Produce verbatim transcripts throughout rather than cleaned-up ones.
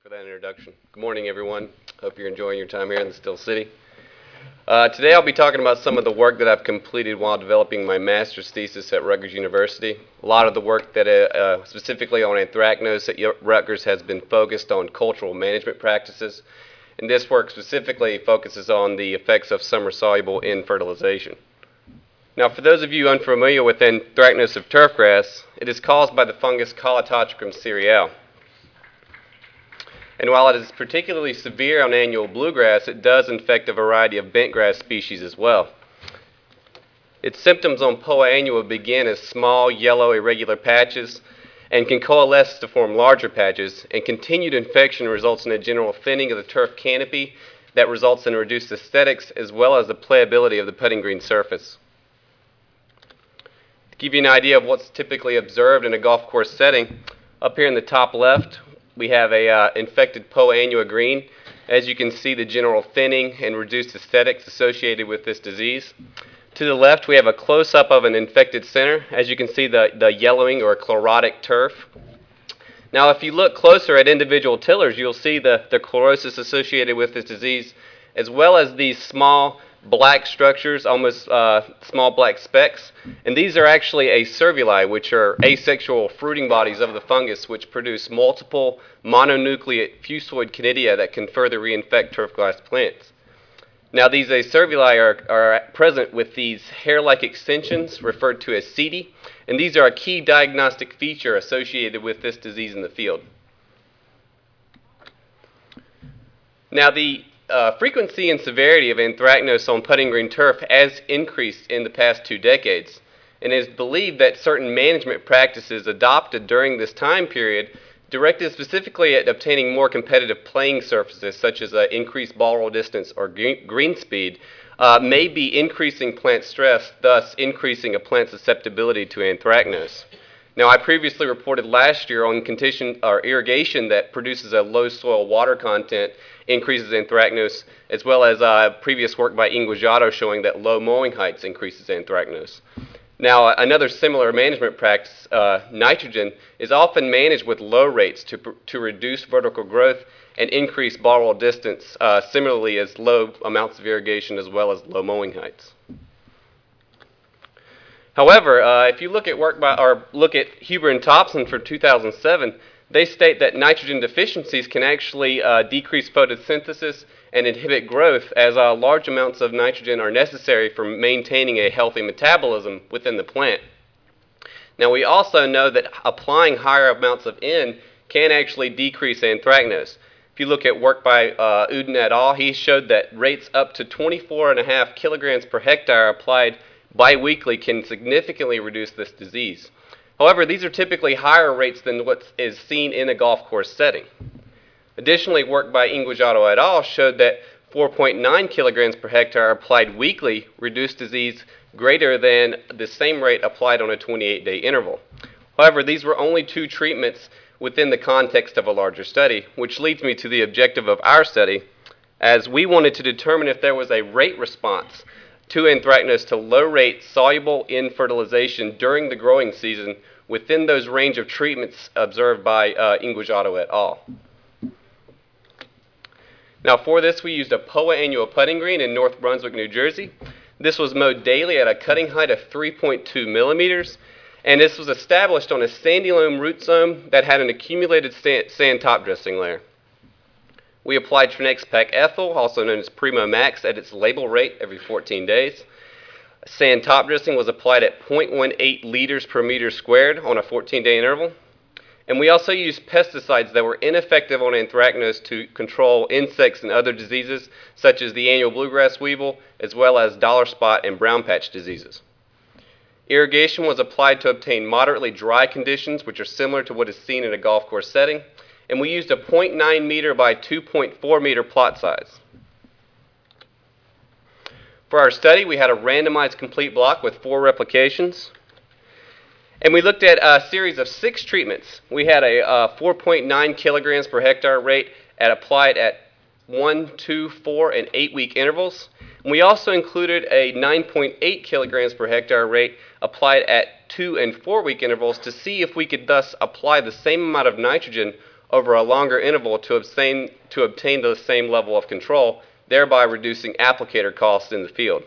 for that introduction. Good morning, everyone. Hope you're enjoying your time here in the Still City. Uh, today I'll be talking about some of the work that I've completed while developing my master's thesis at Rutgers University. A lot of the work that uh, uh, specifically on anthracnose at Rutgers has been focused on cultural management practices, and this work specifically focuses on the effects of summer-soluble in fertilization. Now, for those of you unfamiliar with anthracnose of turfgrass, it is caused by the fungus Calototricum cereale. And while it is particularly severe on annual bluegrass, it does infect a variety of bentgrass species as well. Its symptoms on Poa annua begin as small, yellow, irregular patches and can coalesce to form larger patches, and continued infection results in a general thinning of the turf canopy that results in reduced aesthetics as well as the playability of the putting green surface. To give you an idea of what's typically observed in a golf course setting, up here in the top left, we have a uh, infected Poa annua green. As you can see, the general thinning and reduced aesthetics associated with this disease. To the left, we have a close-up of an infected center. As you can see, the, the yellowing or chlorotic turf. Now, if you look closer at individual tillers, you'll see the, the chlorosis associated with this disease, as well as these small black structures, almost uh, small black specks. And these are actually acervuli, which are asexual fruiting bodies of the fungus, which produce multiple mononucleate fusoid conidia that can further reinfect turfgrass plants. Now, these acervuli are, are present with these hair-like extensions referred to as setae, and these are a key diagnostic feature associated with this disease in the field. Now, the Uh, frequency and severity of anthracnose on putting green turf has increased in the past two decades, and it is believed that certain management practices adopted during this time period, directed specifically at obtaining more competitive playing surfaces, such as uh, increased ball roll distance or green, green speed, uh, may be increasing plant stress, thus increasing a plant's susceptibility to anthracnose. Now, I previously reported last year on condition or irrigation that produces a low soil water content increases anthracnose, as well as uh, previous work by Inguajato showing that low mowing heights increases anthracnose. Now, another similar management practice, uh, nitrogen, is often managed with low rates to, to reduce vertical growth and increase ball roll distance, uh, similarly as low amounts of irrigation as well as low mowing heights. However, uh, if you look at work by, or look at Huber and Thompson for two thousand seven, they state that nitrogen deficiencies can actually uh, decrease photosynthesis and inhibit growth, as uh, large amounts of nitrogen are necessary for maintaining a healthy metabolism within the plant. Now, we also know that applying higher amounts of N can actually decrease anthracnose. If you look at work by uh, Uden et al., he showed that rates up to twenty-four point five kilograms per hectare applied biweekly can significantly reduce this disease. However, these are typically higher rates than what is seen in a golf course setting. Additionally, work by Inguajato et al. Showed that four point nine kilograms per hectare applied weekly reduced disease greater than the same rate applied on a twenty-eight day interval. However, these were only two treatments within the context of a larger study, which leads me to the objective of our study, as we wanted to determine if there was a rate response to anthracnose to low rate soluble in fertilization during the growing season within those range of treatments observed by uh, Inguajato et al. Now, for this, we used a Poa annua putting green in North Brunswick, New Jersey. This was mowed daily at a cutting height of three point two millimeters, and this was established on a sandy loam root zone that had an accumulated sand top dressing layer. We applied Trinexpac ethyl, also known as Primo Max, at its label rate every fourteen days. Sand top dressing was applied at zero point one eight liters per meter squared on a fourteen day interval. And we also used pesticides that were ineffective on anthracnose to control insects and other diseases, such as the annual bluegrass weevil, as well as dollar spot and brown patch diseases. Irrigation was applied to obtain moderately dry conditions, which are similar to what is seen in a golf course setting. And we used a zero point nine meter by two point four meter plot size. For our study, we had a randomized complete block with four replications. And we looked at a series of six treatments. We had a uh, four point nine kilograms per hectare rate at applied at one, two, four, and eight week intervals. And we also included a nine point eight kilograms per hectare rate applied at two and four week intervals to see if we could thus apply the same amount of nitrogen over a longer interval to obtain, to obtain the same level of control, thereby reducing applicator costs in the field.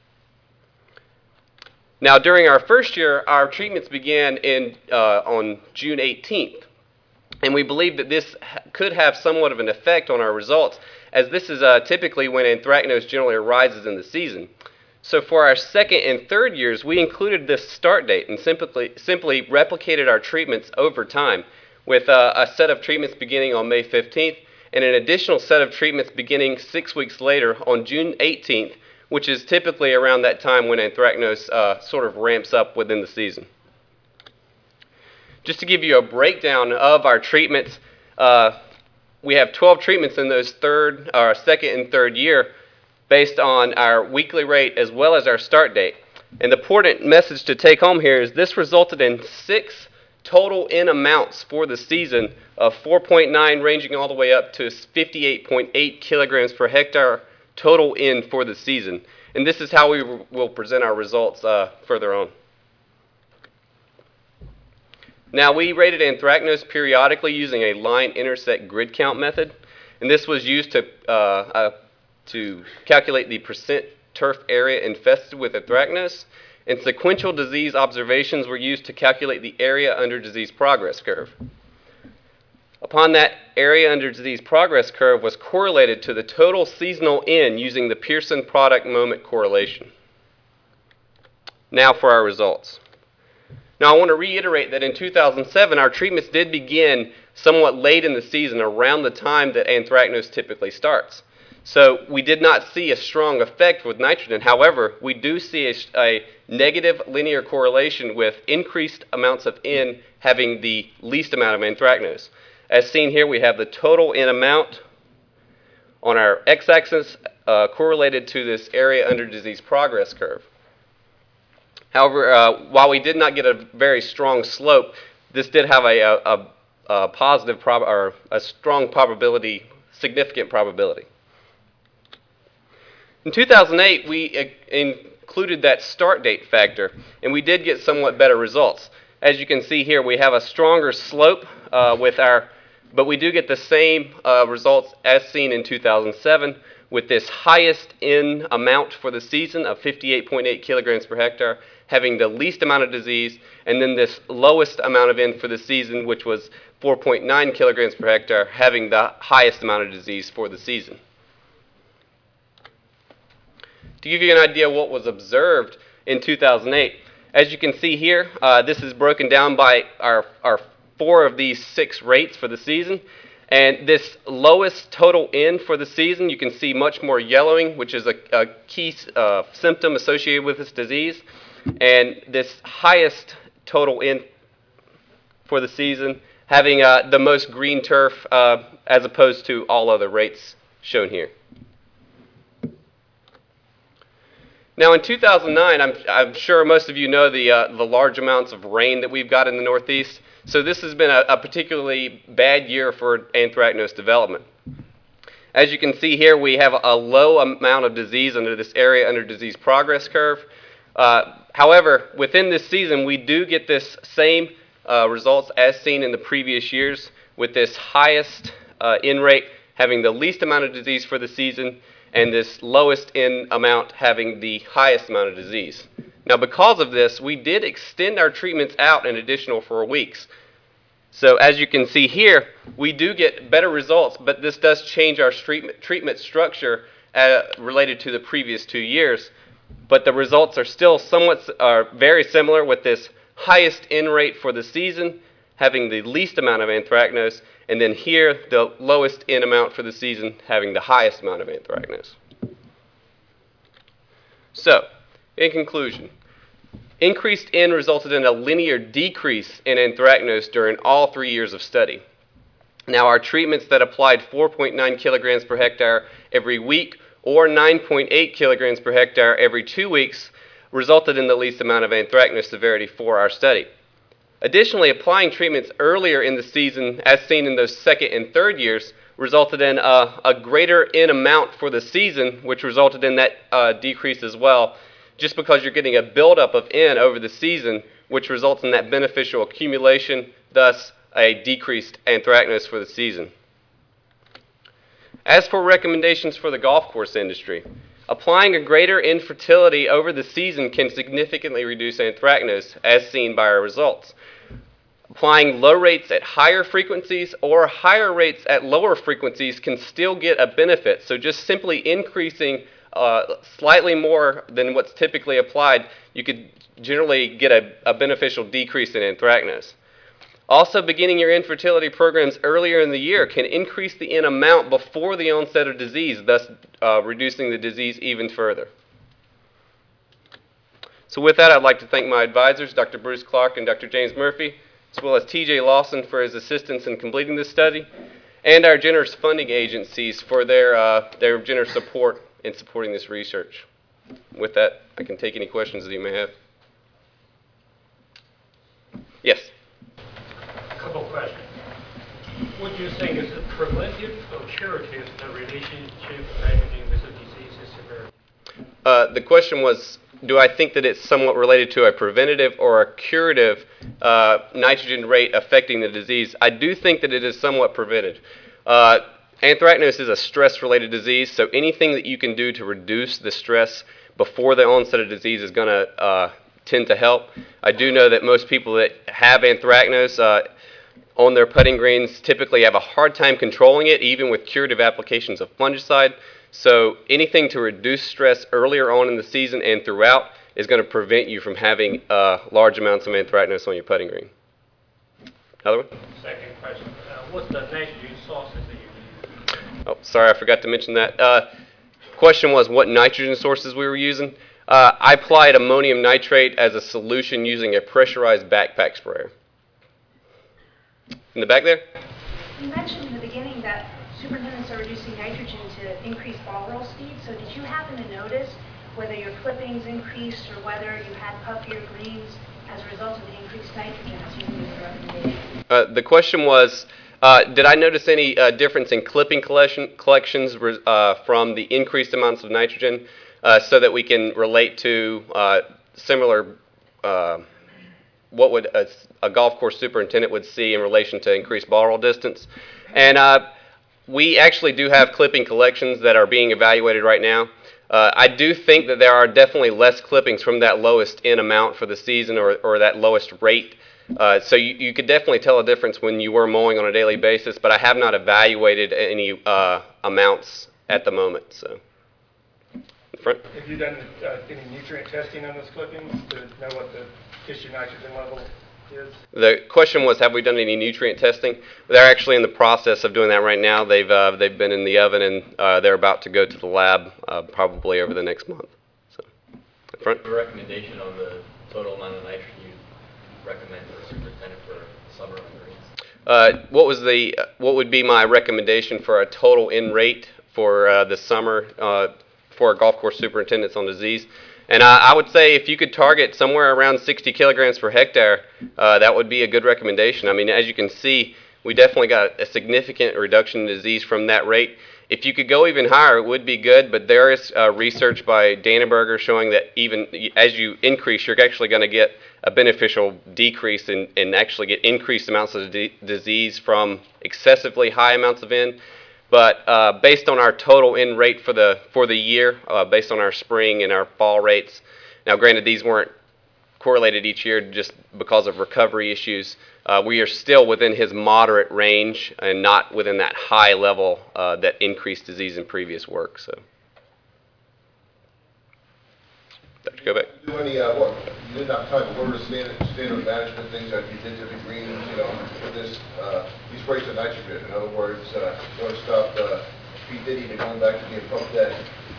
Now, during our first year, our treatments began in, uh, on June eighteenth, and we believe that this could have somewhat of an effect on our results, as this is uh, typically when anthracnose generally arises in the season. So for our second and third years, we included this start date and simply, simply replicated our treatments over time, with uh, a set of treatments beginning on May fifteenth and an additional set of treatments beginning six weeks later on June eighteenth, which is typically around that time when anthracnose uh, sort of ramps up within the season. Just to give you a breakdown of our treatments, uh, we have twelve treatments in those third, our second and third year based on our weekly rate as well as our start date. And the important message to take home here is this resulted in six total in amounts for the season of four point nine ranging all the way up to fifty-eight point eight kilograms per hectare total in for the season. And this is how we will present our results uh, further on. Now, we rated anthracnose periodically using a line intersect grid count method, and this was used to, uh, uh, to calculate the percent turf area infested with anthracnose, and sequential disease observations were used to calculate the area under disease progress curve. Upon that area under disease progress curve was correlated to the total seasonal N using the Pearson product moment correlation. Now for our results. Now I want to reiterate that in two thousand seven our treatments did begin somewhat late in the season, around the time that anthracnose typically starts. So we did not see a strong effect with nitrogen. However, we do see a, a negative linear correlation with increased amounts of N having the least amount of anthracnose. As seen here, we have the total N amount on our x-axis uh, correlated to this area under disease progress curve. However, uh, while we did not get a very strong slope, this did have a, a, a positive prob or a strong probability, significant probability. In two thousand eight, we uh, included that start date factor, and we did get somewhat better results. As you can see here, we have a stronger slope uh, with our, but we do get the same uh, results as seen in two thousand seven, with this highest N amount for the season of fifty-eight point eight kilograms per hectare, having the least amount of disease, and then this lowest amount of N for the season, which was four point nine kilograms per hectare, having the highest amount of disease for the season. To give you an idea of what was observed in two thousand eight, as you can see here, uh, this is broken down by our, our four of these six rates for the season. And this lowest total N for the season, you can see much more yellowing, which is a, a key uh, symptom associated with this disease. And this highest total N for the season, having uh, the most green turf uh, as opposed to all other rates shown here. Now in two thousand nine, I'm, I'm sure most of you know the, uh, the large amounts of rain that we've got in the Northeast. So this has been a, a particularly bad year for anthracnose development. As you can see here, we have a low amount of disease under this area under disease progress curve. Uh, however, within this season, we do get this same uh, results as seen in the previous years, with this highest uh, N rate having the least amount of disease for the season, and this lowest N amount having the highest amount of disease. Now, because of this, we did extend our treatments out an additional four weeks. So as you can see here, we do get better results, but this does change our treatment, treatment structure uh, related to the previous two years. But the results are still somewhat are very similar, with this highest N rate for the season having the least amount of anthracnose, and then here the lowest N amount for the season having the highest amount of anthracnose. So, in conclusion, increased N resulted in a linear decrease in anthracnose during all three years of study. Now, our treatments that applied four point nine kilograms per hectare every week or nine point eight kilograms per hectare every two weeks resulted in the least amount of anthracnose severity for our study. Additionally, applying treatments earlier in the season, as seen in those second and third years, resulted in a, a greater N amount for the season, which resulted in that uh, decrease as well, just because you're getting a buildup of N over the season, which results in that beneficial accumulation, thus a decreased anthracnose for the season. As for recommendations for the golf course industry, applying a greater infertility over the season can significantly reduce anthracnose, as seen by our results. Applying low rates at higher frequencies or higher rates at lower frequencies can still get a benefit. So just simply increasing uh, slightly more than what's typically applied, you could generally get a, a beneficial decrease in anthracnose. Also, beginning your infertility programs earlier in the year can increase the N amount before the onset of disease, thus uh, reducing the disease even further. So with that, I'd like to thank my advisors, Doctor Bruce Clark and Doctor James Murphy, as well as T J Lawson for his assistance in completing this study, and our generous funding agencies for their, uh, their generous support in supporting this research. With that, I can take any questions that you may have. Yes? Couple of questions. What do you think is it preventive or curative, the relationship of nitrogen with the disease severity? Uh, the question was, do I think that it's somewhat related to a preventative or a curative uh, nitrogen rate affecting the disease? I do think that it is somewhat preventive. Uh, anthracnose is a stress-related disease, so anything that you can do to reduce the stress before the onset of disease is going to uh, tend to help. I do know that most people that have anthracnose uh, on their putting greens typically have a hard time controlling it, even with curative applications of fungicide. So anything to reduce stress earlier on in the season and throughout is going to prevent you from having uh, large amounts of anthracnose on your putting green. Another one? Second question. Uh, what's the nitrogen sources that you use? Oh, sorry, I forgot to mention that. Uh, question was what nitrogen sources we were using. Uh, I applied ammonium nitrate as a solution using a pressurized backpack sprayer. In the back there? You mentioned in the beginning that superintendents are reducing nitrogen to increase ball roll speed. So did you happen to notice whether your clippings increased or whether you had puffier greens as a result of the increased nitrogen as you moved the recommendation? Uh, the question was, uh, did I notice any uh, difference in clipping collection, collections uh, from the increased amounts of nitrogen uh, so that we can relate to uh, similar uh, what would a, a golf course superintendent would see in relation to increased ball roll distance. And uh, we actually do have clipping collections that are being evaluated right now. Uh, I do think that there are definitely less clippings from that lowest N amount for the season or, or that lowest rate. Uh, so you, you could definitely tell a difference when you were mowing on a daily basis, but I have not evaluated any uh, amounts at the moment. So, in front. Have you done uh, any nutrient testing on those clippings to know what the tissue nitrogen level is? The question was, have we done any nutrient testing? They're actually in the process of doing that right now. They've uh, they've been in the oven and uh, they're about to go to the lab uh, probably over the next month. So, in front. A recommendation on the total amount of nitrogen you recommend for a superintendent for summer on greens? Uh, what was the what would be my recommendation for a total in rate for uh, the summer uh, for a golf course superintendents on disease? And I, I would say if you could target somewhere around sixty kilograms per hectare, uh, that would be a good recommendation. I mean, as you can see, we definitely got a significant reduction in disease from that rate. If you could go even higher, it would be good, but there is uh, research by Dannenberger showing that even as you increase, you're actually going to get a beneficial decrease and in, in actually get increased amounts of d disease from excessively high amounts of N. But uh, based on our total N rate for the for the year, uh, based on our spring and our fall rates, now granted these weren't correlated each year just because of recovery issues, uh, we are still within his moderate range and not within that high level uh, that increased disease in previous work. So, Doctor Go back. Do any uh, what you did not type of order standard standard management things that you did to the greens, you know, for this uh, these rates of nitrogen. In other words, uh, you want to stop uh, P. Diddy to going back to being Puff Daddy.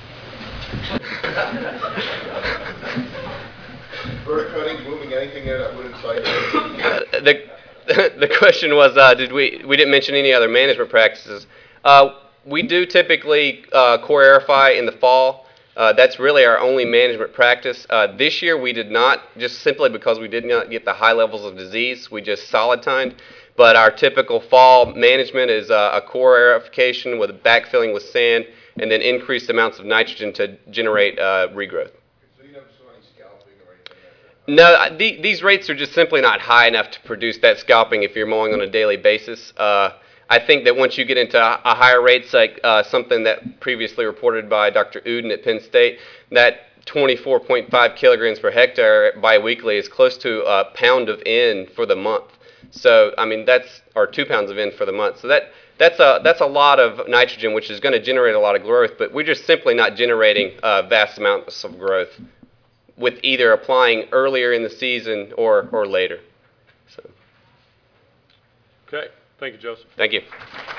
Bird cutting, moving, anything there that would incite. Uh, the the question was, uh, did we we didn't mention any other management practices? Uh, we do typically uh, core aerify in the fall. Uh, that's really our only management practice. Uh, this year we did not, just simply because we did not get the high levels of disease. We just solid tined. But our typical fall management is uh, a core aerification with backfilling with sand and then increased amounts of nitrogen to generate uh, regrowth. So you never saw any scalping or anything like No, I- the, these rates are just simply not high enough to produce that scalping if you're mowing on a daily basis. Uh, I think that once you get into a, a higher rates, like uh, something that previously reported by Doctor Uden at Penn State, that twenty-four point five kilograms per hectare biweekly is close to a pound of N for the month. So, I mean, that's, or two pounds of N for the month. So that that's a that's a lot of nitrogen, which is going to generate a lot of growth. But we're just simply not generating uh, vast amounts of growth with either applying earlier in the season or or later. So, Okay, thank you, Joseph. thank you.